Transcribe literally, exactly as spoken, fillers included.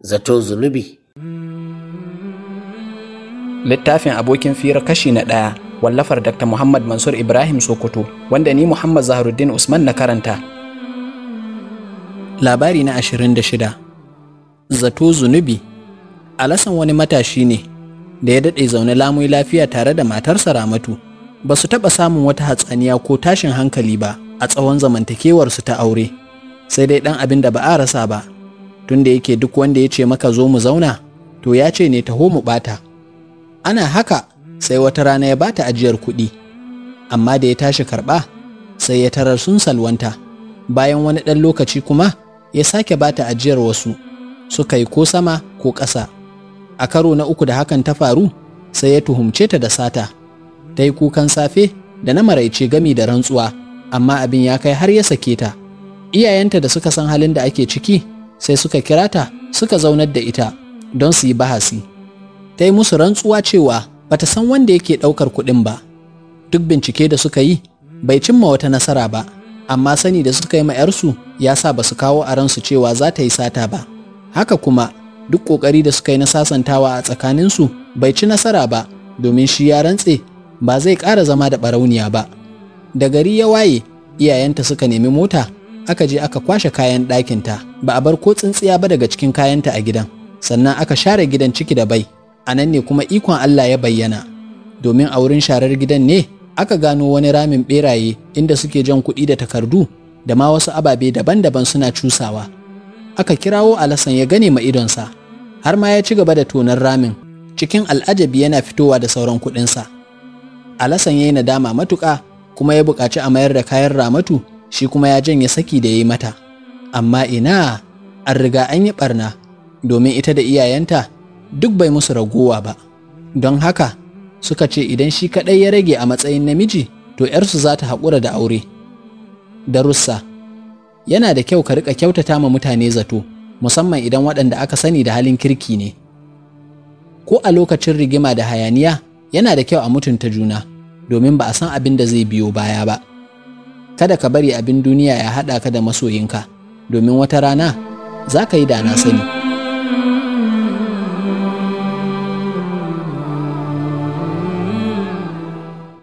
zato zunubi. Littafin abokin fira kashi na ɗaya, wallafar Dakta Muhammad Mansur Ibrahim Sokoto, wanda ni Muhammad Zaharuddin Usman na karanta. Labari na ashirin da shida. Zato zunubi. Alasan wani matashi ne da ya daɗe zaune lamun lafiya tare da matarsa Ramatu. Ba su taɓa samun wata hatsaniya ko tashin hankali ba a tsawon zamantakewarsu ta aure, sai dai ɗan abin da ba a rasa ba, tunda yake duk wanda ya ce maka zo mu zauna, to ya ce ne taho mu ɓata. Ana haka sai wata rana ya bata ajiyar kuɗi, amma da ya tashi karɓa sai ya tarar sun salwanta. Bayan wani ɗan lokaci kuma ya sake bata ajiyar wasu, suka yi ko sama ko ƙasa. A karo na uku da hakan ta faru sai ya tuhumce ta da sata. Ta yi kukan safe da na maraice gami da rantsuwa, amma abin ya kai har ya sake ta. Iyayenta da suka san halin da ake ciki sai suka kira ta suka zaunar da ita don su yi bahasi. Ta yi musu rantsuwa cewa bata san wanda yake ɗaukar kuɗin ba. Duk bincike da suka yi bai cimma wata nasara ba, amma sani da suka yi ma 'yarsu ya sa ba su kawo a ransu cewa za ta yi sata ba. Haka kuma duk ƙoƙari da suka yi na sasantawa a tsakaninsu bai ci nasara ba, domin shi ya rantse ba zai ƙara zama da ɓarauniya ba. Da gari ya waye, iyayenta suka nemi mota, aka je aka kwashe kayan ɗakinta, ba a bar ko tsintsiya ba daga cikin kayanta a gidan, sannan aka share gidan ciki da bai. A nan ne kuma ikon Allah ya bayyana, domin a wurin sharar gidan ne aka gano wani ramin ɓeraye inda suke jan kuɗi da takardu da ma wasu ababe daban-daban suna cusawa. Aka kirawo Alasan ya gane ma idonsa, har ma ya ci gaba da tonar ramin, cikin al'ajabi yana fitowa da sauran kuɗinsa. Alasan ya yi nadama matuƙa, kuma ya buƙaci a mayar da kayan Ramatu, shi kuma ya janye saki da ya yi mata. Amma ina, an riga an yi ɓarna, domin ita da iyayenta duk bai musu ragowa ba. Don haka suka ce idan shi kaɗai ya rage a matsayin namiji, to 'yarsu za ta haƙura da aure. Darussa. Yana da kyau ka riƙa kyautata ma mutane zato, musamman idan waɗanda aka sani da halin kirki ne. Ko a lokacin rigima da hayaniya, yana da kyau a mutunta juna, domin ba a san abin da zai biyo baya ba. Kada ka bari abin duniya ya haɗa ka da masoyinka, domin wata rana za ka yi da na sani.